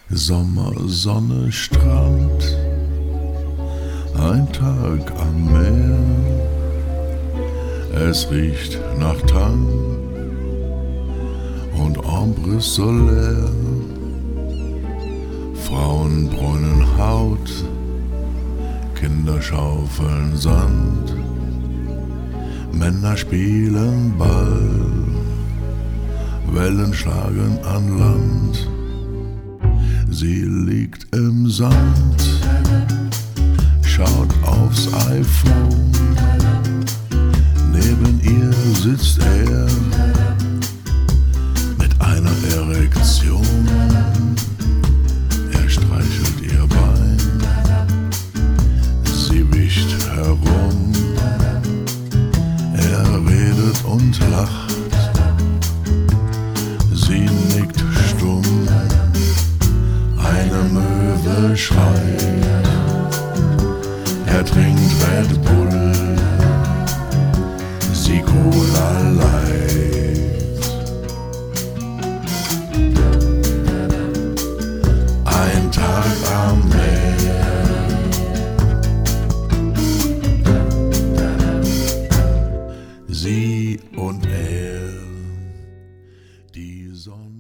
Sommersonne, Strand, ein Tag am Meer. Es riecht nach Tang und Ambre Solaire. Frauen bräunen Haut, Kinder schaufeln Sand, Männer spielen Ball, Wellen schlagen an Land. Sie liegt im Sand, schaut aufs iPhone. Neben ihr sitzt er mit einer Erektion. Er streichelt ihr Bein, sie wischt herum. Er redet und lacht, sie nickt stumm. Eine Möwe schreit, er trinkt Red Bull, sie Cola Light. Ein Tag am Meer. Sie und er, die Sonne.